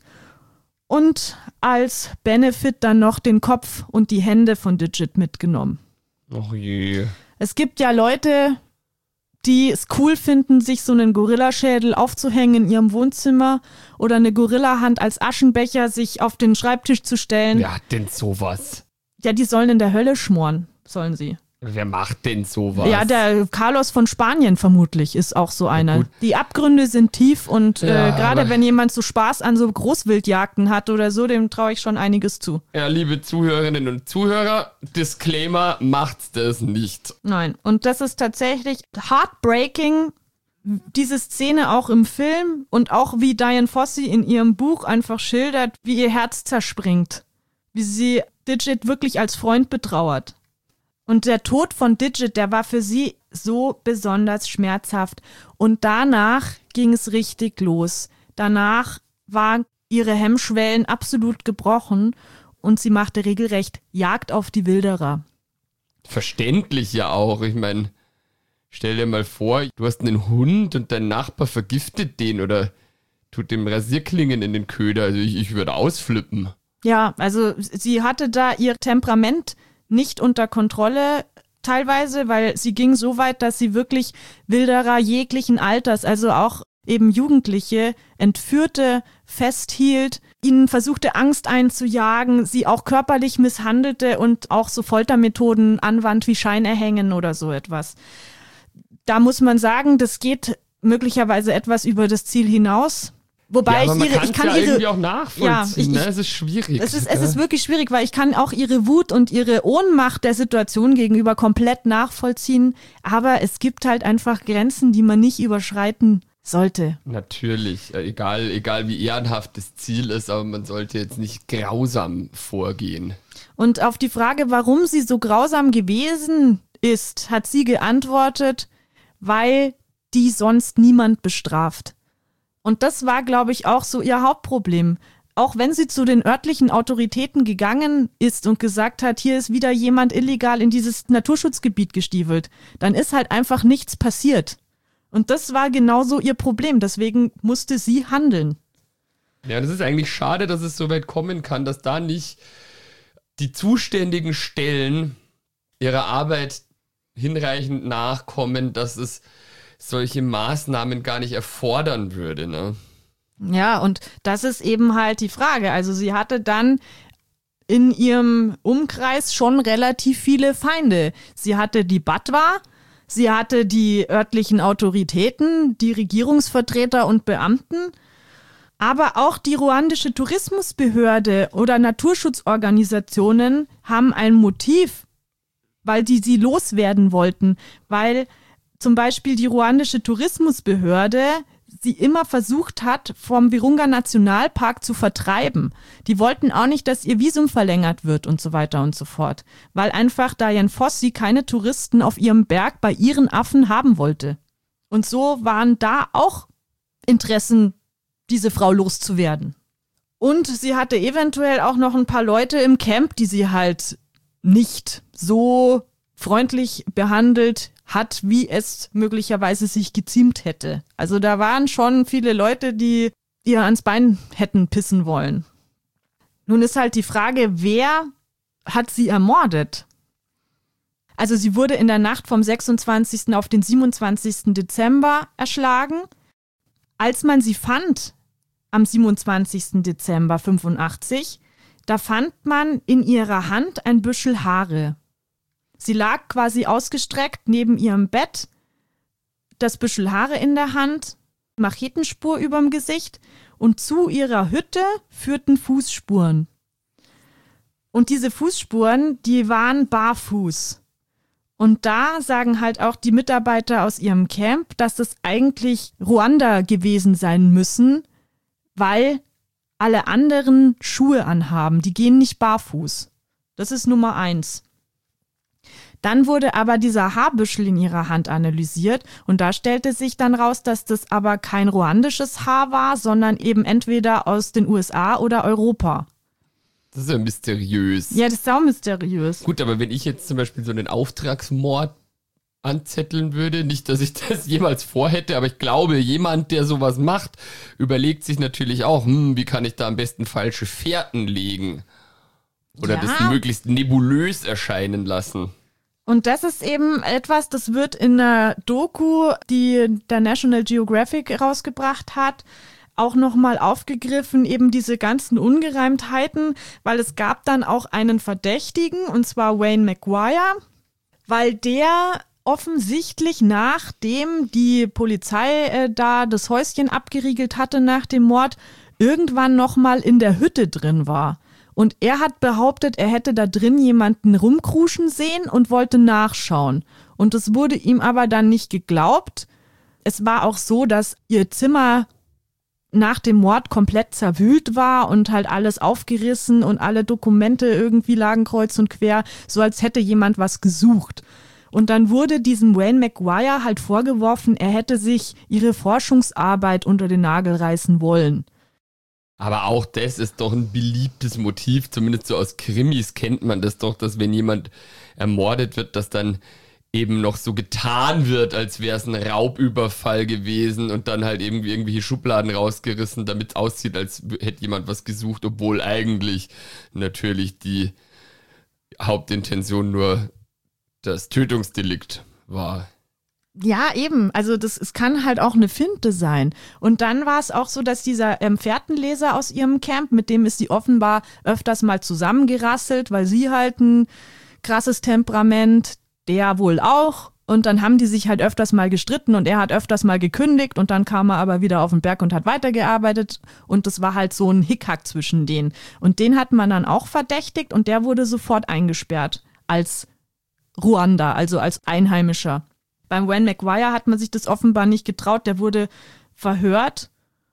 und als Benefit dann noch den Kopf und die Hände von Digit mitgenommen. Och je. Es gibt ja Leute, die es cool finden, sich so einen Gorillaschädel aufzuhängen in ihrem Wohnzimmer oder eine Gorillahand als Aschenbecher sich auf den Schreibtisch zu stellen. Wer hat denn sowas? Ja, die sollen in der Hölle schmoren, sollen sie. Wer macht denn sowas? Ja, der Carlos von Spanien vermutlich ist auch so einer. Gut. Die Abgründe sind tief und Ja, äh, gerade aber- wenn jemand so Spaß an so Großwildjagden hat oder so, dem traue ich schon einiges zu. Ja, liebe Zuhörerinnen und Zuhörer, Disclaimer, macht das nicht. Nein, und das ist tatsächlich heartbreaking, diese Szene auch im Film und auch wie Dian Fossey in ihrem Buch einfach schildert, wie ihr Herz zerspringt, wie sie Digit wirklich als Freund betrauert. Und der Tod von Digit, der war für sie so besonders schmerzhaft. Und danach ging es richtig los. Danach waren ihre Hemmschwellen absolut gebrochen und sie machte regelrecht Jagd auf die Wilderer. Verständlich ja auch. Ich meine, stell dir mal vor, du hast einen Hund und dein Nachbar vergiftet den oder tut dem Rasierklingen in den Köder. Also ich, ich würde ausflippen. Ja, also sie hatte da ihr Temperament nicht unter Kontrolle teilweise, weil sie ging so weit, dass sie wirklich Wilderer jeglichen Alters, also auch eben Jugendliche, entführte, festhielt, ihnen versuchte Angst einzujagen, sie auch körperlich misshandelte und auch so Foltermethoden anwandt wie Scheinerhängen oder so etwas. Da muss man sagen, das geht möglicherweise etwas über das Ziel hinaus. Wobei ja, aber ich man ihre, kann's ich kann ja ihre, irgendwie auch nachvollziehen. Ja, ich- ne? ich- Es ist schwierig. es ist, es ja. ist wirklich schwierig, weil ich kann auch ihre Wut und ihre Ohnmacht der Situation gegenüber komplett nachvollziehen. Aber es gibt halt einfach Grenzen, die man nicht überschreiten sollte. Natürlich, äh, egal, egal wie ehrenhaft das Ziel ist, aber man sollte jetzt nicht grausam vorgehen. Und auf die Frage, warum sie so grausam gewesen ist, hat sie geantwortet, weil die sonst niemand bestraft. Und das war, glaube ich, auch so ihr Hauptproblem. Auch wenn sie zu den örtlichen Autoritäten gegangen ist und gesagt hat, hier ist wieder jemand illegal in dieses Naturschutzgebiet gestiefelt, dann ist halt einfach nichts passiert. Und das war genauso ihr Problem. Deswegen musste sie handeln. Ja, das ist eigentlich schade, dass es so weit kommen kann, dass da nicht die zuständigen Stellen ihrer Arbeit hinreichend nachkommen, dass es solche Maßnahmen gar nicht erfordern würde, ne? Ja, und das ist eben halt die Frage. Also sie hatte dann in ihrem Umkreis schon relativ viele Feinde. Sie hatte die Batwa, sie hatte die örtlichen Autoritäten, die Regierungsvertreter und Beamten, aber auch die ruandische Tourismusbehörde oder Naturschutzorganisationen haben ein Motiv, weil die sie loswerden wollten, weil zum Beispiel die ruandische Tourismusbehörde sie immer versucht hat, vom Virunga Nationalpark zu vertreiben. Die wollten auch nicht, dass ihr Visum verlängert wird und so weiter und so fort, weil einfach Dian Fossey keine Touristen auf ihrem Berg bei ihren Affen haben wollte. Und so waren da auch Interessen, diese Frau loszuwerden. Und sie hatte eventuell auch noch ein paar Leute im Camp, die sie halt nicht so freundlich behandelt hat, wie es möglicherweise sich geziemt hätte. Also da waren schon viele Leute, die ihr ans Bein hätten pissen wollen. Nun ist halt die Frage, wer hat sie ermordet? Also sie wurde in der Nacht vom sechsundzwanzigsten auf den siebenundzwanzigsten Dezember erschlagen. Als man sie fand, am siebenundzwanzigsten Dezember fünfundachtzig, da fand man in ihrer Hand ein Büschel Haare. Sie lag quasi ausgestreckt neben ihrem Bett, das Büschel Haare in der Hand, Machetenspur überm Gesicht und zu ihrer Hütte führten Fußspuren. Und diese Fußspuren, die waren barfuß. Und da sagen halt auch die Mitarbeiter aus ihrem Camp, dass das eigentlich Ruanda gewesen sein müssen, weil alle anderen Schuhe anhaben. Die gehen nicht barfuß. Das ist Nummer eins. Dann wurde aber dieser Haarbüschel in ihrer Hand analysiert und da stellte sich dann raus, dass das aber kein ruandisches Haar war, sondern eben entweder aus den U S A oder Europa. Das ist ja mysteriös. Ja, das ist auch mysteriös. Gut, aber wenn ich jetzt zum Beispiel so einen Auftragsmord anzetteln würde, nicht, dass ich das jemals vorhätte, aber ich glaube, jemand, der sowas macht, überlegt sich natürlich auch, hm, wie kann ich da am besten falsche Fährten legen? Oder ja. das möglichst nebulös erscheinen lassen. Und das ist eben etwas, das wird in einer Doku, die der National Geographic rausgebracht hat, auch nochmal aufgegriffen, eben diese ganzen Ungereimtheiten, weil es gab dann auch einen Verdächtigen, und zwar Wayne Maguire, weil der offensichtlich, nachdem die Polizei äh, da das Häuschen abgeriegelt hatte nach dem Mord, irgendwann nochmal in der Hütte drin war. Und er hat behauptet, er hätte da drin jemanden rumkruschen sehen und wollte nachschauen. Und es wurde ihm aber dann nicht geglaubt. Es war auch so, dass ihr Zimmer nach dem Mord komplett zerwühlt war und halt alles aufgerissen und alle Dokumente irgendwie lagen kreuz und quer, so als hätte jemand was gesucht. Und dann wurde diesem Wayne Maguire halt vorgeworfen, er hätte sich ihre Forschungsarbeit unter den Nagel reißen wollen. Aber auch das ist doch ein beliebtes Motiv, zumindest so aus Krimis kennt man das doch, dass wenn jemand ermordet wird, dass dann eben noch so getan wird, als wäre es ein Raubüberfall gewesen und dann halt irgendwie irgendwelche Schubladen rausgerissen, damit es aussieht, als hätte jemand was gesucht, obwohl eigentlich natürlich die Hauptintention nur das Tötungsdelikt war. Ja, eben. Also das, es kann halt auch eine Finte sein. Und dann war es auch so, dass dieser ähm, Fährtenleser aus ihrem Camp, mit dem ist sie offenbar öfters mal zusammengerasselt, weil sie halt ein krasses Temperament, der wohl auch. Und dann haben die sich halt öfters mal gestritten und er hat öfters mal gekündigt und dann kam er aber wieder auf den Berg und hat weitergearbeitet und das war halt so ein Hickhack zwischen denen. Und den hat man dann auch verdächtigt und der wurde sofort eingesperrt als Ruanda, also als Einheimischer. Beim Wayne Maguire hat man sich das offenbar nicht getraut, der wurde verhört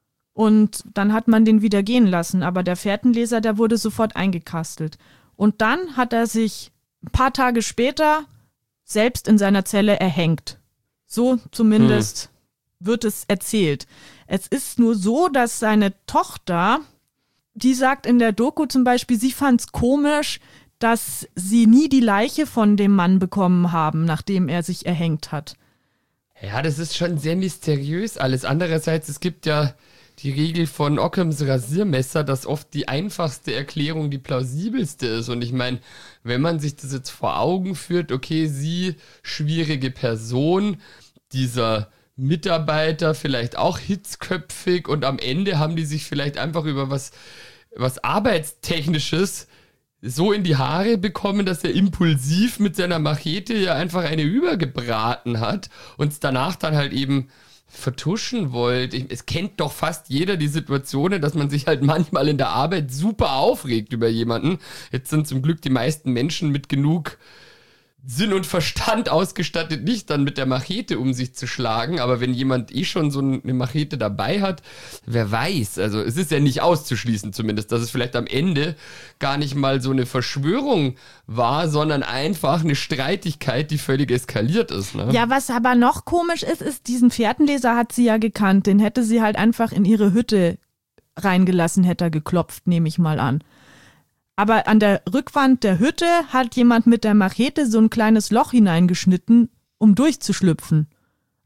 und dann hat man den wieder gehen lassen. Aber der Fährtenleser, der wurde sofort eingekastelt. Und dann hat er sich ein paar Tage später selbst in seiner Zelle erhängt. So zumindest hm. wird es erzählt. Es ist nur so, dass seine Tochter, die sagt in der Doku zum Beispiel, sie fand es komisch, dass sie nie die Leiche von dem Mann bekommen haben, nachdem er sich erhängt hat. Ja, das ist schon sehr mysteriös alles. Andererseits, es gibt ja die Regel von Ockhams Rasiermesser, dass oft die einfachste Erklärung die plausibelste ist. Und ich meine, wenn man sich das jetzt vor Augen führt, okay, sie, schwierige Person, dieser Mitarbeiter vielleicht auch hitzköpfig und am Ende haben die sich vielleicht einfach über was, was Arbeitstechnisches so in die Haare bekommen, dass er impulsiv mit seiner Machete ja einfach eine übergebraten hat und es danach dann halt eben vertuschen wollte. Ich, es kennt doch fast jeder die Situationen, dass man sich halt manchmal in der Arbeit super aufregt über jemanden. Jetzt sind zum Glück die meisten Menschen mit genug Sinn und Verstand ausgestattet, nicht dann mit der Machete um sich zu schlagen, aber wenn jemand eh schon so eine Machete dabei hat, wer weiß, also es ist ja nicht auszuschließen zumindest, dass es vielleicht am Ende gar nicht mal so eine Verschwörung war, sondern einfach eine Streitigkeit, die völlig eskaliert ist. Ne? Ja, was aber noch komisch ist, ist, diesen Fährtenleser hat sie ja gekannt, den hätte sie halt einfach in ihre Hütte reingelassen, hätte er geklopft, nehme ich mal an. Aber an der Rückwand der Hütte hat jemand mit der Machete so ein kleines Loch hineingeschnitten, um durchzuschlüpfen.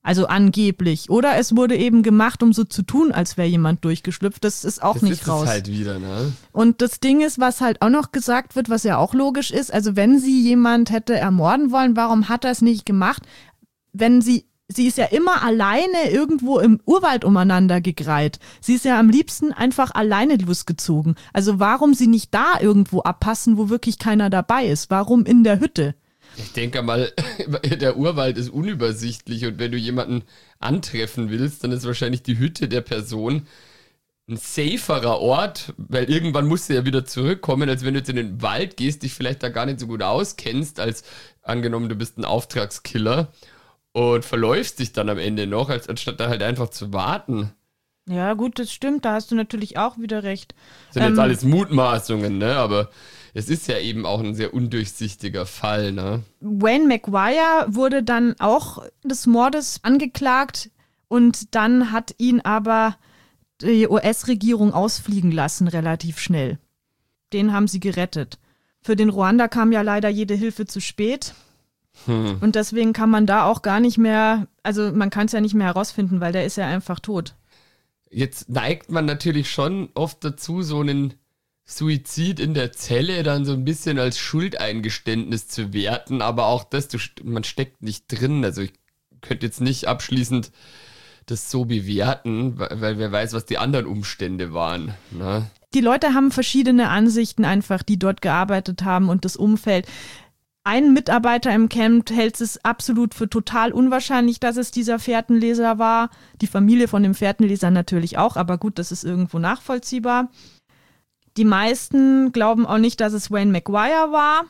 Also angeblich. Oder es wurde eben gemacht, um so zu tun, als wäre jemand durchgeschlüpft. Das ist auch das nicht ist raus. Es halt wieder, ne? Und das Ding ist, was halt auch noch gesagt wird, was ja auch logisch ist, also wenn sie jemand hätte ermorden wollen, warum hat er es nicht gemacht? Wenn sie, sie ist ja immer alleine irgendwo im Urwald umeinander gegreit. Sie ist ja am liebsten einfach alleine losgezogen. Also warum sie nicht da irgendwo abpassen, wo wirklich keiner dabei ist? Warum in der Hütte? Ich denke mal, der Urwald ist unübersichtlich und wenn du jemanden antreffen willst, dann ist wahrscheinlich die Hütte der Person ein saferer Ort, weil irgendwann musst du ja wieder zurückkommen, als wenn du jetzt in den Wald gehst, dich vielleicht da gar nicht so gut auskennst, als angenommen, du bist ein Auftragskiller und verläufst dich dann am Ende noch, als anstatt da halt einfach zu warten. Ja gut, das stimmt, da hast du natürlich auch wieder recht. Das sind ähm, jetzt alles Mutmaßungen, ne, aber es ist ja eben auch ein sehr undurchsichtiger Fall, ne? Wayne Maguire wurde dann auch des Mordes angeklagt und dann hat ihn aber die U S-Regierung ausfliegen lassen, relativ schnell. Den haben sie gerettet. Für den Ruanda kam ja leider jede Hilfe zu spät. Hm. Und deswegen kann man da auch gar nicht mehr, also man kann es ja nicht mehr herausfinden, weil der ist ja einfach tot. Jetzt neigt man natürlich schon oft dazu, so einen Suizid in der Zelle dann so ein bisschen als Schuldeingeständnis zu werten, aber auch das, du, man steckt nicht drin, also ich könnte jetzt nicht abschließend das so bewerten, weil wer weiß, was die anderen Umstände waren. Ne? Die Leute haben verschiedene Ansichten einfach, die dort gearbeitet haben und das Umfeld. Ein Mitarbeiter im Camp hält es absolut für total unwahrscheinlich, dass es dieser Fährtenleser war. Die Familie von dem Fährtenleser natürlich auch, aber gut, das ist irgendwo nachvollziehbar. Die meisten glauben auch nicht, dass es Wayne Maguire war.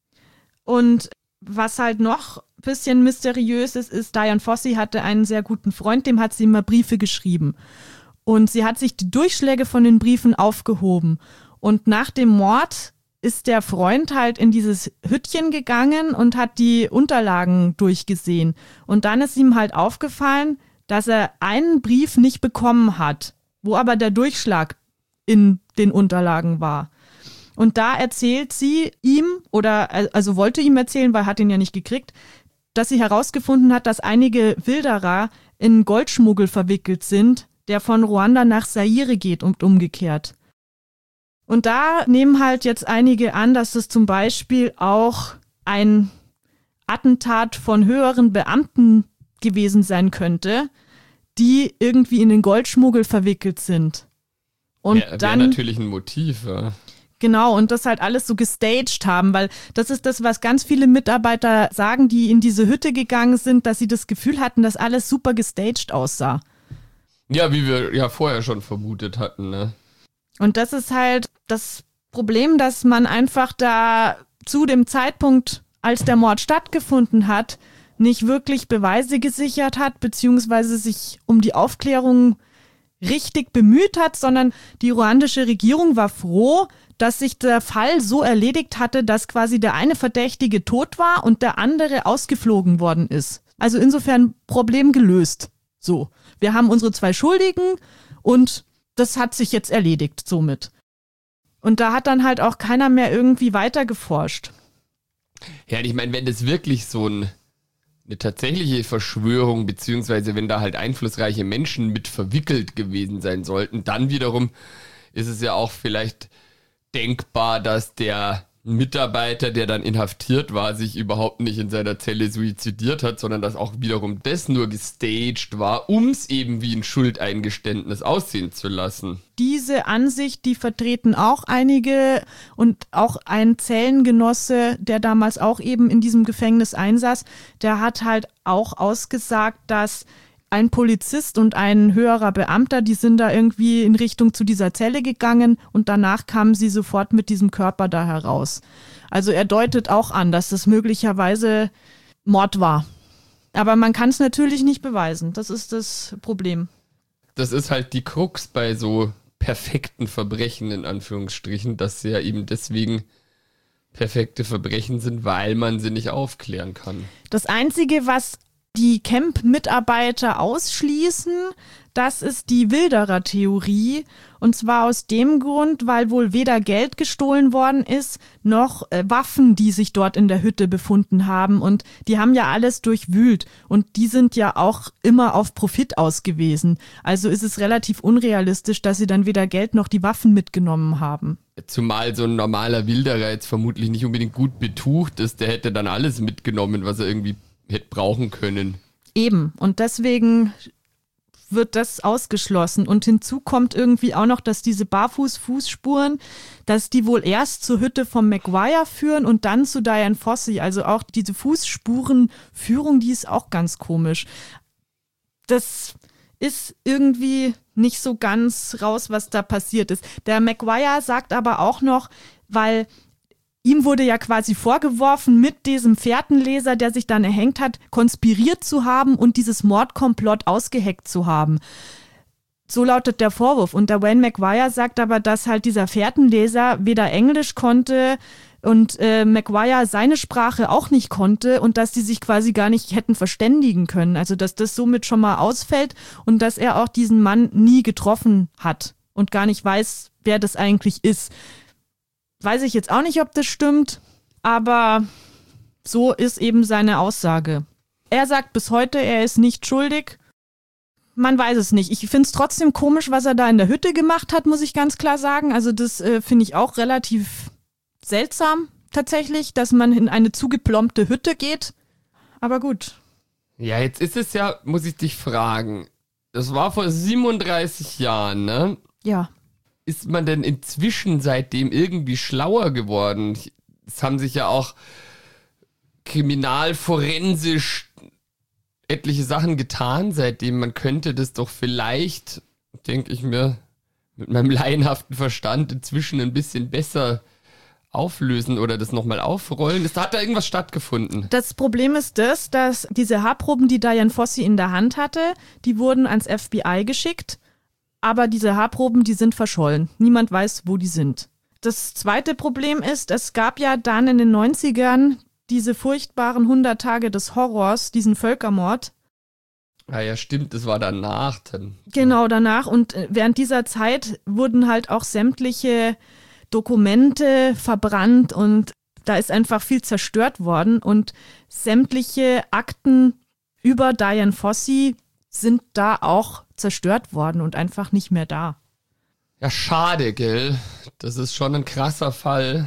Und was halt noch ein bisschen mysteriös ist, ist, Dian Fossey hatte einen sehr guten Freund, dem hat sie immer Briefe geschrieben. Und sie hat sich die Durchschläge von den Briefen aufgehoben. Und nach dem Mord ist der Freund halt in dieses Hüttchen gegangen und hat die Unterlagen durchgesehen. Und dann ist ihm halt aufgefallen, dass er einen Brief nicht bekommen hat, wo aber der Durchschlag in den Unterlagen war. Und da erzählt sie ihm, oder also wollte ihm erzählen, weil er hat ihn ja nicht gekriegt, dass sie herausgefunden hat, dass einige Wilderer in Goldschmuggel verwickelt sind, der von Ruanda nach Zaire geht und umgekehrt. Und da nehmen halt jetzt einige an, dass es zum Beispiel auch ein Attentat von höheren Beamten gewesen sein könnte, die irgendwie in den Goldschmuggel verwickelt sind. Und ja, dann wäre natürlich ein Motiv, ja. Genau, und das halt alles so gestaged haben, weil das ist das, was ganz viele Mitarbeiter sagen, die in diese Hütte gegangen sind, dass sie das Gefühl hatten, dass alles super gestaged aussah. Ja, wie wir ja vorher schon vermutet hatten, ne? Und das ist halt das Problem, dass man einfach da zu dem Zeitpunkt, als der Mord stattgefunden hat, nicht wirklich Beweise gesichert hat, beziehungsweise sich um die Aufklärung richtig bemüht hat, sondern die ruandische Regierung war froh, dass sich der Fall so erledigt hatte, dass quasi der eine Verdächtige tot war und der andere ausgeflogen worden ist. Also insofern Problem gelöst. So, wir haben unsere zwei Schuldigen und das hat sich jetzt erledigt somit. Und da hat dann halt auch keiner mehr irgendwie weiter geforscht. Ja, ich meine, wenn das wirklich so ein, eine tatsächliche Verschwörung, beziehungsweise wenn da halt einflussreiche Menschen mit verwickelt gewesen sein sollten, dann wiederum ist es ja auch vielleicht denkbar, dass der Mitarbeiter, der dann inhaftiert war, sich überhaupt nicht in seiner Zelle suizidiert hat, sondern dass auch wiederum das nur gestaged war, um es eben wie ein Schuldeingeständnis aussehen zu lassen. Diese Ansicht, die vertreten auch einige und auch ein Zellengenosse, der damals auch eben in diesem Gefängnis einsaß, der hat halt auch ausgesagt, dass ein Polizist und ein höherer Beamter, die sind da irgendwie in Richtung zu dieser Zelle gegangen und danach kamen sie sofort mit diesem Körper da heraus. Also er deutet auch an, dass das möglicherweise Mord war. Aber man kann es natürlich nicht beweisen. Das ist das Problem. Das ist halt die Krux bei so perfekten Verbrechen in Anführungsstrichen, dass sie ja eben deswegen perfekte Verbrechen sind, weil man sie nicht aufklären kann. Das Einzige, was die Camp-Mitarbeiter ausschließen. Das ist die Wilderer-Theorie. Und zwar aus dem Grund, weil wohl weder Geld gestohlen worden ist, noch äh, Waffen, die sich dort in der Hütte befunden haben. Und die haben ja alles durchwühlt. Und die sind ja auch immer auf Profit ausgewiesen. Also ist es relativ unrealistisch, dass sie dann weder Geld noch die Waffen mitgenommen haben. Zumal so ein normaler Wilderer jetzt vermutlich nicht unbedingt gut betucht ist. Der hätte dann alles mitgenommen, was er irgendwie hätte brauchen können. Eben. Und deswegen wird das ausgeschlossen. Und hinzu kommt irgendwie auch noch, dass diese Barfuß-Fußspuren, dass die wohl erst zur Hütte von Maguire führen und dann zu Dian Fossey. Also auch diese Fußspurenführung, die ist auch ganz komisch. Das ist irgendwie nicht so ganz raus, was da passiert ist. Der Maguire sagt aber auch noch, weil ihm wurde ja quasi vorgeworfen, mit diesem Fährtenleser, der sich dann erhängt hat, konspiriert zu haben und dieses Mordkomplott ausgeheckt zu haben. So lautet der Vorwurf. Und der Wayne Maguire sagt aber, dass halt dieser Fährtenleser weder Englisch konnte und äh, Maguire seine Sprache auch nicht konnte und dass die sich quasi gar nicht hätten verständigen können. Also dass das somit schon mal ausfällt und dass er auch diesen Mann nie getroffen hat und gar nicht weiß, wer das eigentlich ist. Weiß ich jetzt auch nicht, ob das stimmt, aber so ist eben seine Aussage. Er sagt bis heute, er ist nicht schuldig. Man weiß es nicht. Ich finde es trotzdem komisch, was er da in der Hütte gemacht hat, muss ich ganz klar sagen. Also das äh, finde ich auch relativ seltsam tatsächlich, dass man in eine zugeplombte Hütte geht. Aber gut. Ja, jetzt ist es ja, muss ich dich fragen, das war vor siebenunddreißig Jahren, ne? Ja. Ist man denn inzwischen seitdem irgendwie schlauer geworden? Es haben sich ja auch kriminalforensisch etliche Sachen getan seitdem. Man könnte das doch vielleicht, denke ich mir, mit meinem laienhaften Verstand inzwischen ein bisschen besser auflösen oder das nochmal aufrollen. Ist, hat da irgendwas stattgefunden? Das Problem ist das, dass diese Haarproben, die Dian Fossey in der Hand hatte, die wurden ans F B I geschickt. Aber diese Haarproben, die sind verschollen. Niemand weiß, wo die sind. Das zweite Problem ist, es gab ja dann in den neunzigern diese furchtbaren hundert Tage des Horrors, diesen Völkermord. Ah ja, stimmt, das war danach dann. Genau, danach. Und während dieser Zeit wurden halt auch sämtliche Dokumente verbrannt und da ist einfach viel zerstört worden. Und sämtliche Akten über Dian Fossey sind da auch zerstört worden und einfach nicht mehr da. Ja, schade, gell? Das ist schon ein krasser Fall.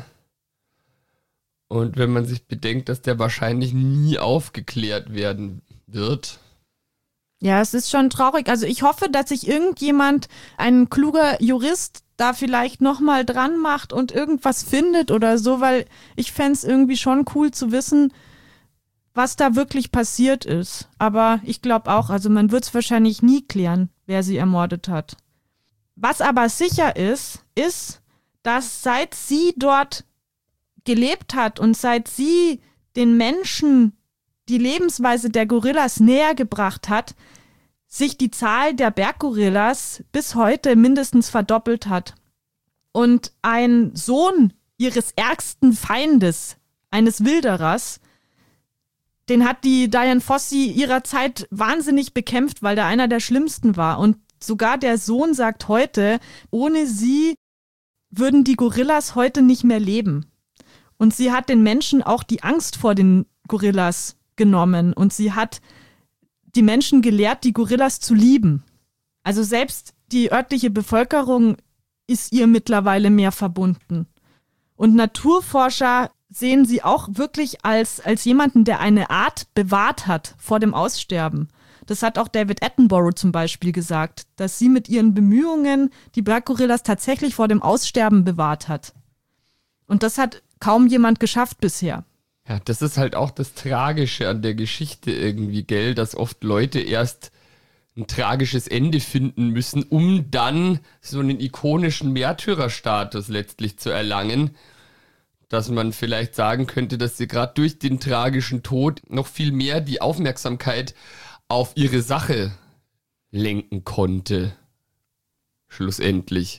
Und wenn man sich bedenkt, dass der wahrscheinlich nie aufgeklärt werden wird. Ja, es ist schon traurig. Also ich hoffe, dass sich irgendjemand, ein kluger Jurist, da vielleicht nochmal dran macht und irgendwas findet oder so, weil ich fände es irgendwie schon cool zu wissen, was da wirklich passiert ist. Aber ich glaube auch, also man wird es wahrscheinlich nie klären, wer sie ermordet hat. Was aber sicher ist, ist, dass seit sie dort gelebt hat und seit sie den Menschen die Lebensweise der Gorillas näher gebracht hat, sich die Zahl der Berggorillas bis heute mindestens verdoppelt hat. Und ein Sohn ihres ärgsten Feindes, eines Wilderers, den hat die Dian Fossey ihrer Zeit wahnsinnig bekämpft, weil der einer der schlimmsten war. Und sogar der Sohn sagt heute, ohne sie würden die Gorillas heute nicht mehr leben. Und sie hat den Menschen auch die Angst vor den Gorillas genommen. Und sie hat die Menschen gelehrt, die Gorillas zu lieben. Also selbst die örtliche Bevölkerung ist ihr mittlerweile mehr verbunden. Und Naturforscher sehen sie auch wirklich als, als jemanden, der eine Art bewahrt hat vor dem Aussterben. Das hat auch David Attenborough zum Beispiel gesagt, dass sie mit ihren Bemühungen die Berggorillas tatsächlich vor dem Aussterben bewahrt hat. Und das hat kaum jemand geschafft bisher. Ja, das ist halt auch das Tragische an der Geschichte irgendwie, gell, dass oft Leute erst ein tragisches Ende finden müssen, um dann so einen ikonischen Märtyrerstatus letztlich zu erlangen. Dass man vielleicht sagen könnte, dass sie gerade durch den tragischen Tod noch viel mehr die Aufmerksamkeit auf ihre Sache lenken konnte. Schlussendlich.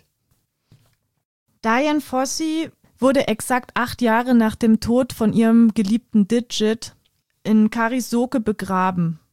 Dian Fossey wurde exakt acht Jahre nach dem Tod von ihrem geliebten Digit in Karisoke begraben.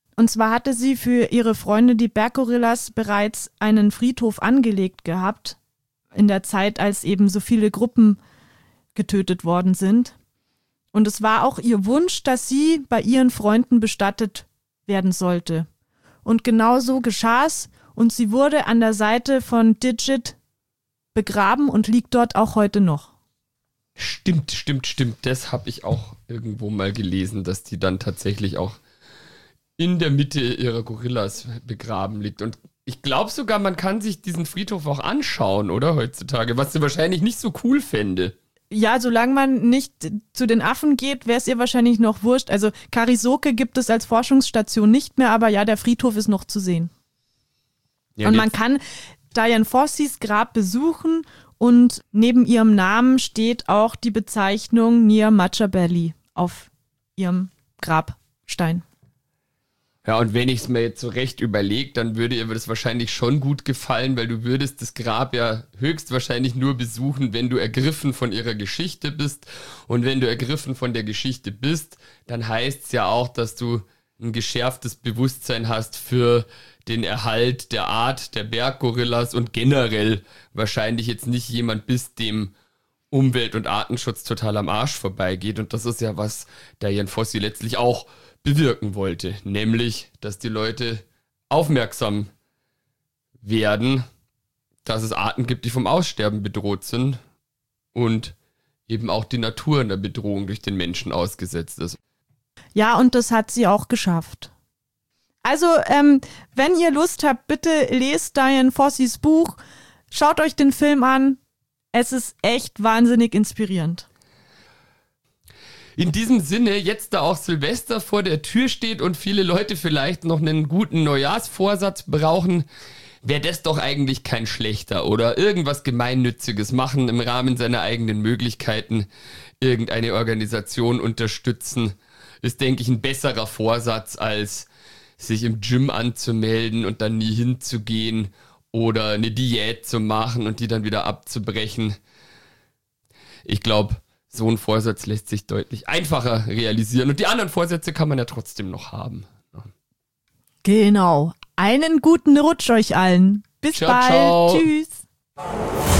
Und zwar hatte sie für ihre Freunde, die Berggorillas, bereits einen Friedhof angelegt gehabt, in der Zeit, als eben so viele Gruppen getötet worden sind. Und es war auch ihr Wunsch, dass sie bei ihren Freunden bestattet werden sollte. Und genau so geschah es und sie wurde an der Seite von Digit begraben und liegt dort auch heute noch. Stimmt, stimmt, stimmt. Das habe ich auch irgendwo mal gelesen, dass die dann tatsächlich auch in der Mitte ihrer Gorillas begraben liegt. Und ich glaube sogar, man kann sich diesen Friedhof auch anschauen, oder, heutzutage, was sie wahrscheinlich nicht so cool fände. Ja, solange man nicht zu den Affen geht, wäre es ihr wahrscheinlich noch wurscht. Also Karisoke gibt es als Forschungsstation nicht mehr, aber ja, der Friedhof ist noch zu sehen. Ja, und man kann Dian Fossis Grab besuchen und neben ihrem Namen steht auch die Bezeichnung Nia Machabeli auf ihrem Grabstein. Ja, und wenn ich es mir jetzt so recht überlege, dann würde ihr das wahrscheinlich schon gut gefallen, weil du würdest das Grab ja höchstwahrscheinlich nur besuchen, wenn du ergriffen von ihrer Geschichte bist. Und wenn du ergriffen von der Geschichte bist, dann heißt es ja auch, dass du ein geschärftes Bewusstsein hast für den Erhalt der Art der Berggorillas und generell wahrscheinlich jetzt nicht jemand bist, dem Umwelt- und Artenschutz total am Arsch vorbeigeht. Und das ist ja, was Dian Fossey letztlich auch bewirken wollte, nämlich, dass die Leute aufmerksam werden, dass es Arten gibt, die vom Aussterben bedroht sind und eben auch die Natur einer Bedrohung durch den Menschen ausgesetzt ist. Ja, und das hat sie auch geschafft. Also, ähm, wenn ihr Lust habt, bitte lest Dian Fosseys Buch, schaut euch den Film an, es ist echt wahnsinnig inspirierend. In diesem Sinne, jetzt da auch Silvester vor der Tür steht und viele Leute vielleicht noch einen guten Neujahrsvorsatz brauchen, wäre das doch eigentlich kein schlechter, oder? Irgendwas Gemeinnütziges machen im Rahmen seiner eigenen Möglichkeiten, irgendeine Organisation unterstützen, ist, denke ich, ein besserer Vorsatz, als sich im Gym anzumelden und dann nie hinzugehen oder eine Diät zu machen und die dann wieder abzubrechen. Ich glaube, so ein Vorsatz lässt sich deutlich einfacher realisieren. Und die anderen Vorsätze kann man ja trotzdem noch haben. Genau. Einen guten Rutsch euch allen. Bis ciao, bald. Ciao. Tschüss.